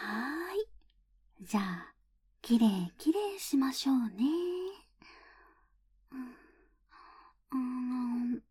はーい。じゃあ、きれいきれいしましょうね。うーん。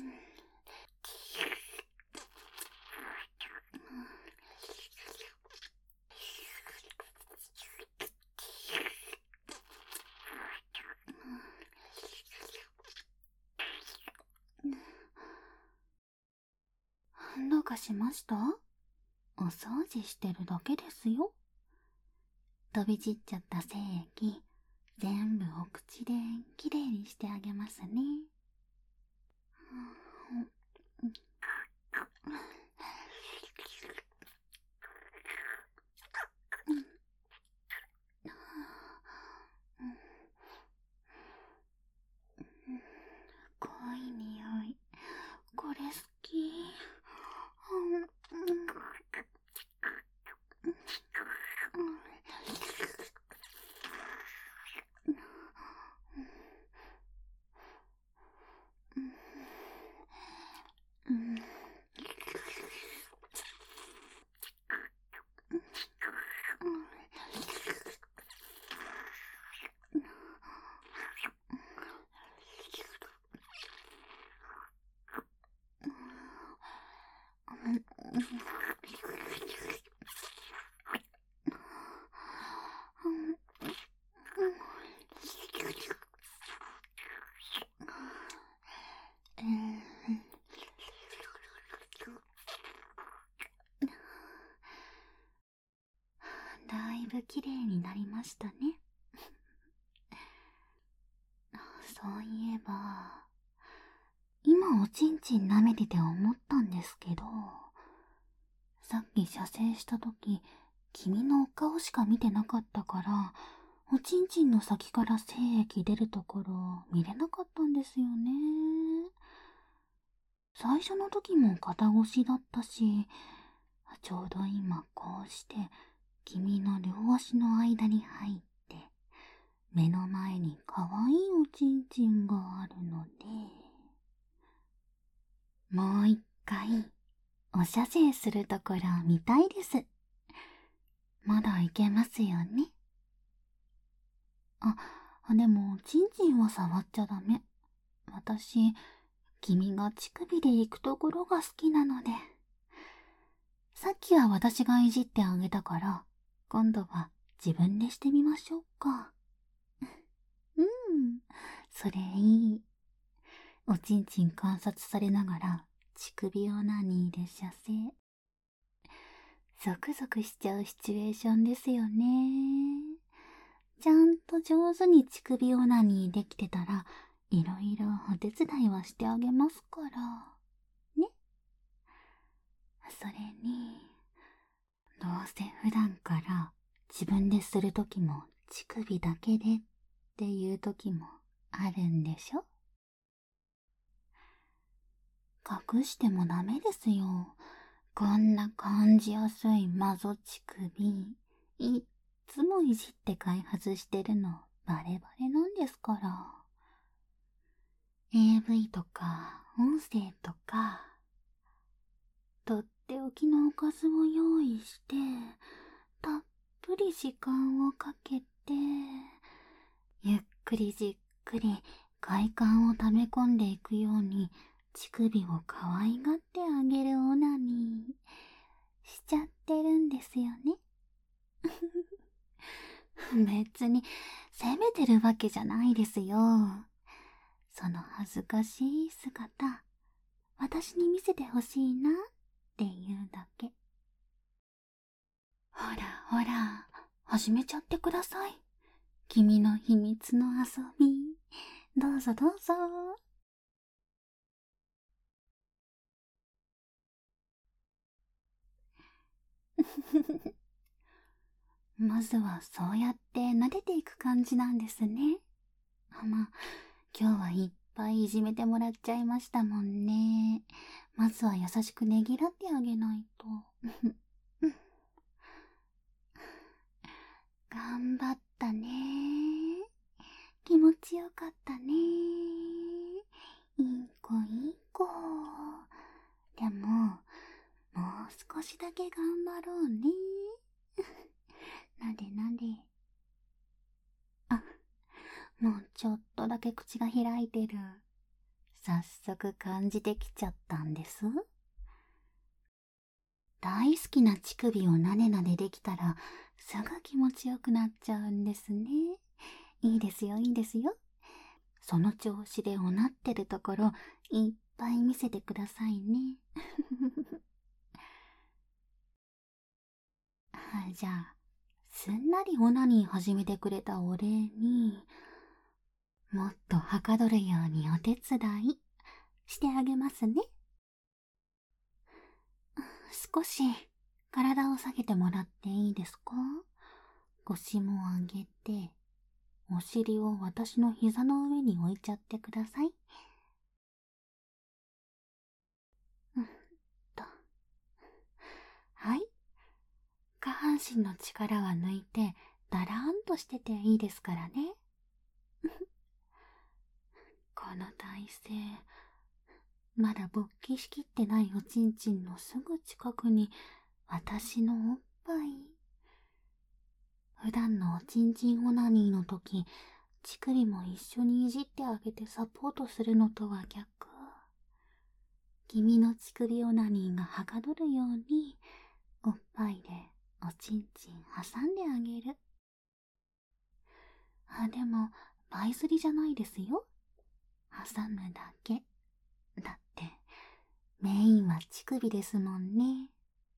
どうかしました？お掃除してるだけですよ。飛び散っちゃった精液、全部お口できれいにしてあげますね。濃い匂い、これ好き。だいぶきれいになりましたね。そういえば、今おちんちん舐めてて思ったんですけど、さっき射精した時、君のお顔しか見てなかったから、おちんちんの先から精液出るところ見れなかったんですよね。最初の時も肩越しだったし、ちょうど今こうして君の両足の間に入って、目の前に可愛いおちんちんがあるので、もう一回お射精するところ見たいです。まだいけますよね。でもちんちんは触っちゃダメ。私、君が乳首で行くところが好きなので。さっきは私がいじってあげたから、今度は自分でしてみましょうか。それいい。おちんちん観察されながら、乳首オナニーで射精。ゾクゾクしちゃうシチュエーションですよね。ちゃんと上手に乳首オナニーできてたら、いろいろお手伝いはしてあげますから。ね。それに、どうせ普段から自分でするときも乳首だけでっていうときもあるんでしょ？隠してもダメですよ。こんな感じやすいマゾ乳首、いっつもいじって開発してるのバレバレなんですから。AV とか音声とか、とっておきのおかずを用意して、たっぷり時間をかけて、ゆっくりじっくり快感を溜め込んでいくように乳首を可愛がってあげるオナニーしちゃってるんですよね。別に責めてるわけじゃないですよ。その恥ずかしい姿、私に見せてほしいなっていうだけ。ほらほら、始めちゃってください。君の秘密の遊び。どうぞどうぞ。まずはそうやって撫でていく感じなんですね。今日はいっぱいいじめてもらっちゃいましたもんね。まずは優しくねぎらってあげないと。頑張ったね。気持ちよかったね。いい子いい子。でも、もう少しだけ頑張ろうね。 なでなで。あ、もうちょっとだけ口が開いてる。早速感じてきちゃったんです。大好きな乳首をなでなでできたらすぐ気持ちよくなっちゃうんですね。いいですよ、いいですよ。その調子でおなってるところいっぱい見せてくださいね。じゃあ、すんなりオナニー始めてくれたお礼に、もっとはかどるようにお手伝いしてあげますね。少し体を下げてもらっていいですか？腰も上げて、お尻を私の膝の上に置いちゃってください。と。はい。下半身の力は抜いて、だらーんとしてていいですからね。この体勢、まだ勃起しきってないおちんちんのすぐ近くに私のおっぱい。普段のおちんちんオナニーの時、乳首も一緒にいじってあげてサポートするのとは逆。君の乳首オナニーがはかどるように、おっぱいでおちんちん挟んであげる。でも、倍釣りじゃないですよ。挟むだけ。だって、メインは乳首ですもんね。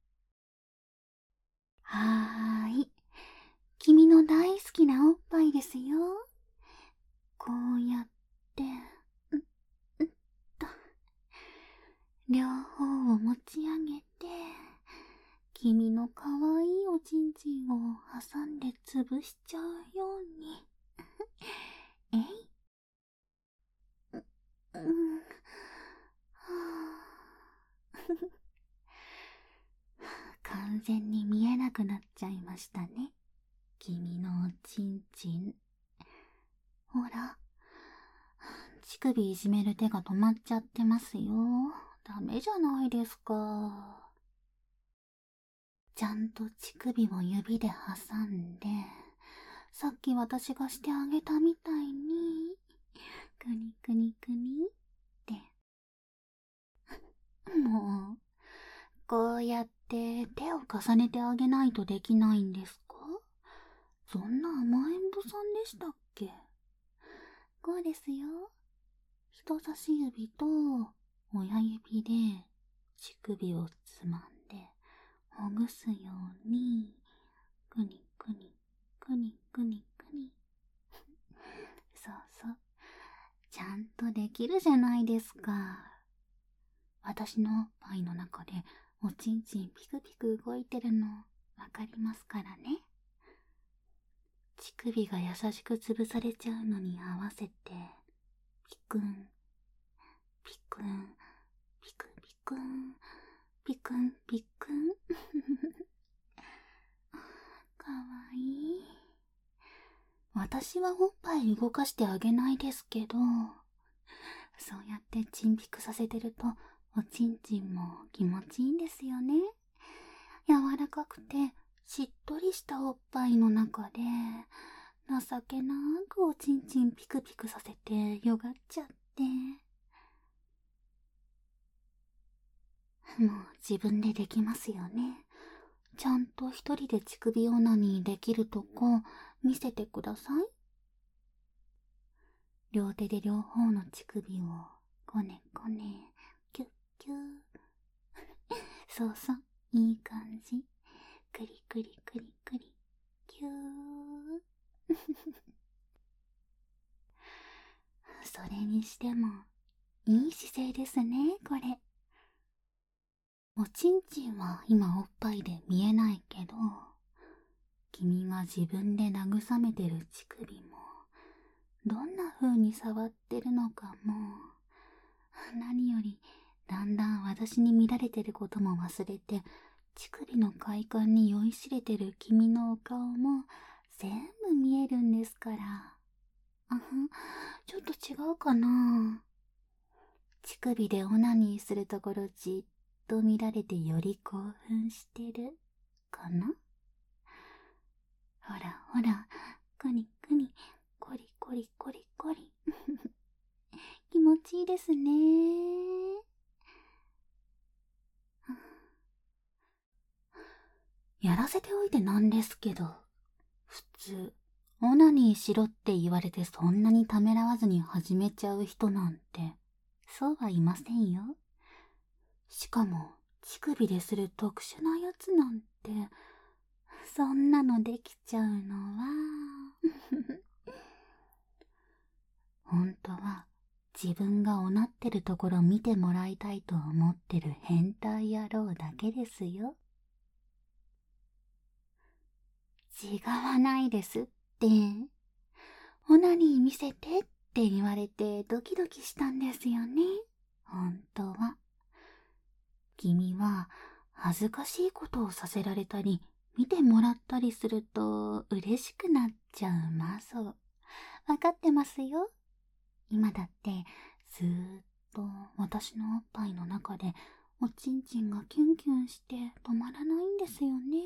はーい。君の大好きなおっぱいですよ。こうやって、と、両方を持ち上げて、君のかわいいおちんちんを挟んで潰しちゃうように。えい。うん。完全に見えなくなっちゃいましたね。君のおちんちん。ほら、乳首いじめる手が止まっちゃってますよ。ダメじゃないですか。ちゃんと乳首を指で挟んで、さっき私がしてあげたみたいに、くにくにくにって。もう、こうやって手を重ねてあげないとできないんですか？そんな甘えん坊さんでしたっけ？こうですよ。人差し指と親指で乳首をつまんでほぐすように、くにくに、くにくにくに。そうそう。ちゃんとできるじゃないですか。私のおっぱいの中でおちんちんピクピク動いてるのわかりますからね。乳首が優しく潰されちゃうのに合わせて、ピクン、ピクン、ピクピクン、ピクンピクン。かわいい。私はおっぱい動かしてあげないですけど、そうやってチンピクさせてると、おちんちんも気持ちいいんですよね。柔らかくてしっとりしたおっぱいの中で、情けなくおちんちんピクピクさせてよがっちゃって。もう自分でできますよね。ちゃんと一人で乳首オナニーできるとこ見せてください。両手で両方の乳首をこねこね、キュッキュー。そうそう、いい感じ。クリクリクリクリ、キュー。それにしても、いい姿勢ですね、これ。おちんちんは今おっぱいで見えないけど、君が自分で慰めてる乳首も、どんな風に触ってるのかも、何よりだんだん私に見られてることも忘れて、乳首の快感に酔いしれてる君のお顔も全部見えるんですから。ちょっと違うかな。乳首でオナニーするところじっと見られてより興奮してるかな。 ほらほら、くにくに、こりこりこりこり。気持ちいいですね。やらせておいてなんですけど、普通、オナニーしろって言われてそんなにためらわずに始めちゃう人なんて、そうはいませんよ。しかも、乳首でする特殊なやつなんて、そんなのできちゃうのは、本当は自分がおなってるところ見てもらいたいと思ってる変態野郎だけですよ。違わないですって。オナニー見せてって言われてドキドキしたんですよね。本当は。君は恥ずかしいことをさせられたり、見てもらったりすると嬉しくなっちゃうマゾ。わかってますよ。今だってずーっと私のおっぱいの中でおちんちんがキュンキュンして止まらないんですよね。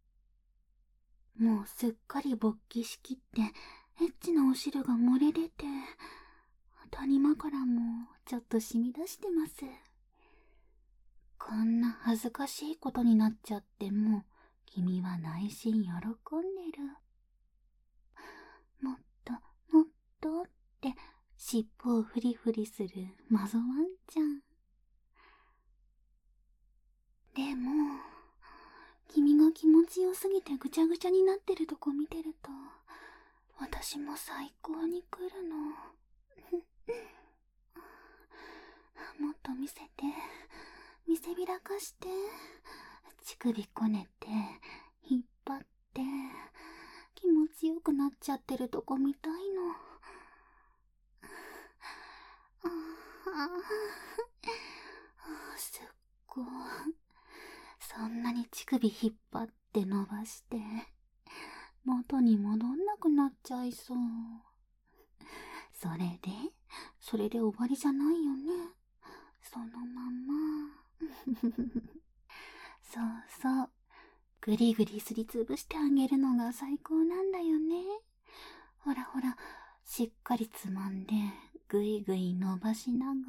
もうすっかり勃起しきってエッチなお汁が漏れ出て、谷間からもちょっと染み出してます。こんな恥ずかしいことになっちゃっても君は内心喜んでる。もっともっとって尻尾をフリフリするマゾワンちゃん。でも君が気持ちよすぎてぐちゃぐちゃになってるとこ見てると私も最高に来るの。もっと見せて、見せびらかして、乳首こねて引っ張って気持ちよくなっちゃってるとこ見たいの。すっごい。そんなに乳首引っ張って伸ばして元に戻んなくなっちゃいそう。それで終わりじゃないよね。そのまま。そうそう。ぐりぐりすりつぶしてあげるのが最高なんだよね。ほらほら、しっかりつまんで、ぐいぐい伸ばしながら。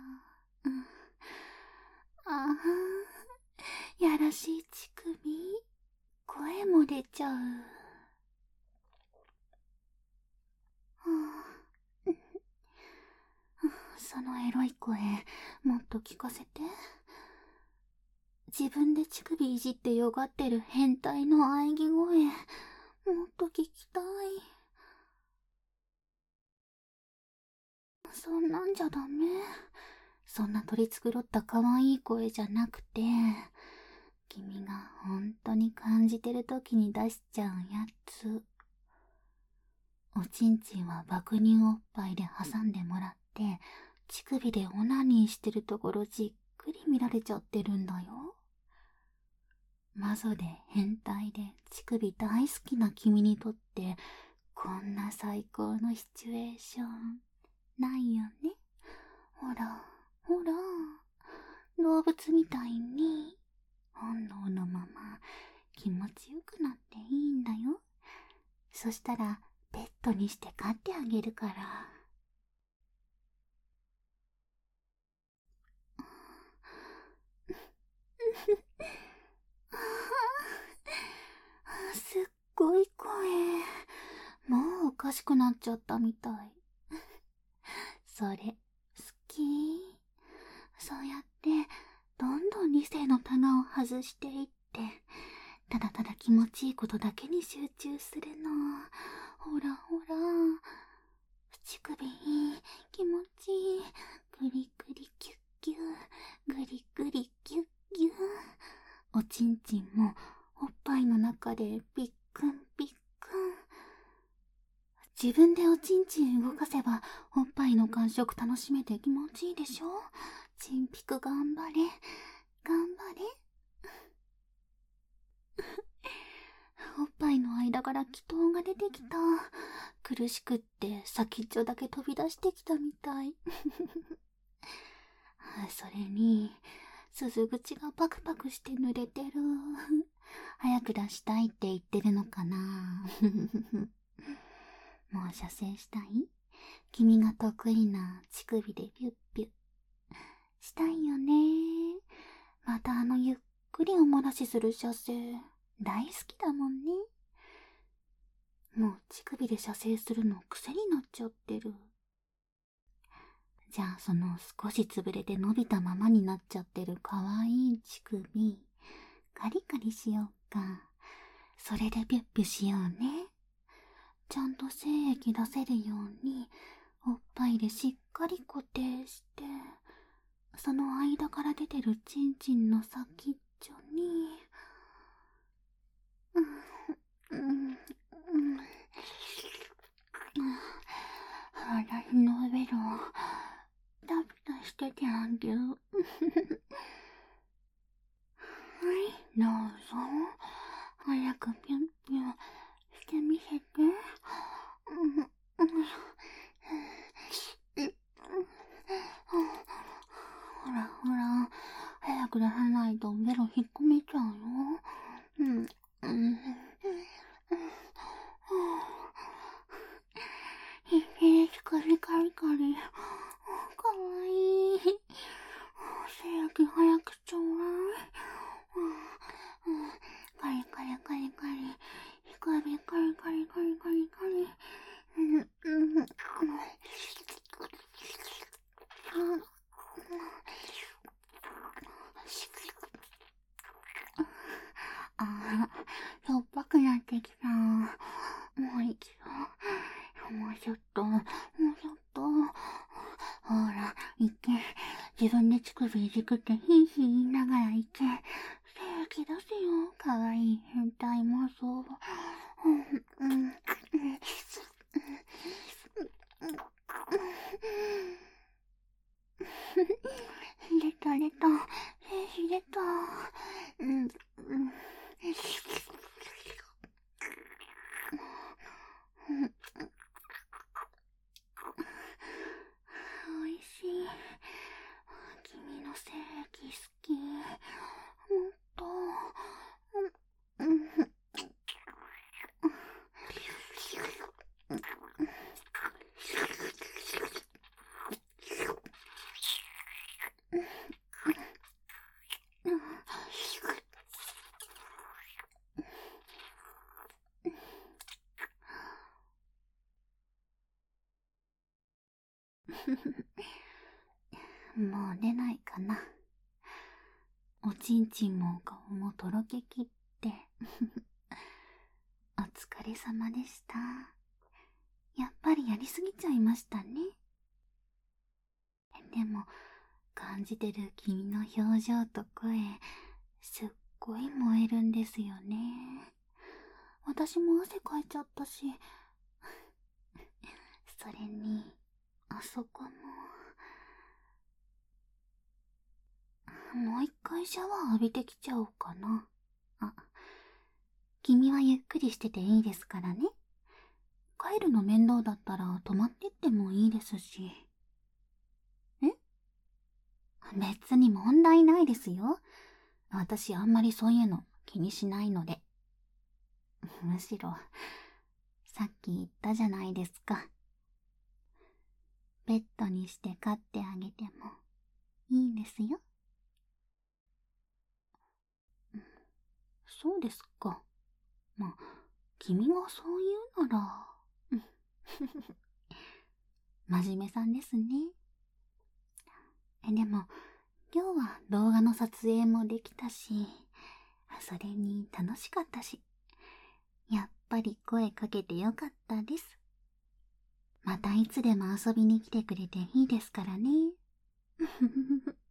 ああ、やらしい乳首。声も出ちゃう。そのエロい声、もっと聞かせて。自分で乳首いじってよがってる変態の喘ぎ声、もっと聞きたい。そんなんじゃダメ。そんな取り繕った可愛い声じゃなくて、君が本当に感じてる時に出しちゃうやつ。おちんちんは爆乳おっぱいで挟んでもらって、乳首でオナニーしてるところじっくり見られちゃってるんだよ。マゾで変態で乳首大好きな君にとって、こんな最高のシチュエーション、ないよね。ほら、ほら、動物みたいに、本能のまま気持ちよくなっていいんだよ。そしたら、ペットにして飼ってあげるから。すっごい声。もうおかしくなっちゃったみたい。それ、好き。そうやって、どんどん理性のタガを外していって、ただただ気持ちいいことだけに集中するの。ほらほら。乳首、気持ちいい。グリグリキュッキュ。グリグリキュッキュ。おちんちんも、おっぱいの中でビックンビックン。自分でおちんちん動かせば、おっぱいの感触楽しめて気持ちいいでしょ。ちんぴく頑張れ。頑張れ。おっぱいの間から気筒が出てきた。苦しくって先っちょだけ飛び出してきたみたい。それに、鈴口がパクパクして濡れてる。 早く出したいって言ってるのかな。もう射精したい？君が得意な乳首でピュッピュッ。したいよね。またゆっくりおもらしする射精、大好きだもんね。もう乳首で射精するの癖になっちゃってる。じゃあその少し潰れて伸びたままになっちゃってるかわいい乳首、カリカリしようか。それでピュッピュしようね。ちゃんと精液出せるように、おっぱいでしっかり固定して、その間から出てるチンチンの先っちょに、私のベロをダブダしててあげる。はい、どうぞ。早くピュンピュンしてみせて。ほらほら、早く出さないとベロ引っ込めちゃうよ。いいカリカリカリ。かわいい。精液早くちょうだい。カリカリカリカリ。カリカリカリカリカリカリ。しょっぱくなってきた。もう一度。もうちょっと。もうちょっと。ほら、いけ。自分で乳首いじくってヒーヒー言いながらいけ。精液出すよ。かわいい変態妄想。出た出た。精子出た。おいしい。君の精液好き。もっと。もう出ないかな。おちんちんもお顔もとろけきって。お疲れ様でした。やっぱりやりすぎちゃいましたね。でも、感じてる君の表情と声、すっごい燃えるんですよね。私も汗かいちゃったし、それに、あそこも。もう一回シャワー浴びてきちゃおうかな。君はゆっくりしてていいですからね。帰るの面倒だったら泊まってってもいいですし。別に問題ないですよ。私あんまりそういうの気にしないので。むしろ、さっき言ったじゃないですか。ペットにして飼ってあげてもいいんですよ。そうですか。まあ、君がそう言うなら。真面目さんですね。でも、今日は動画の撮影もできたし、それに楽しかったし、やっぱり声かけてよかったです。またいつでも遊びに来てくれていいですからね。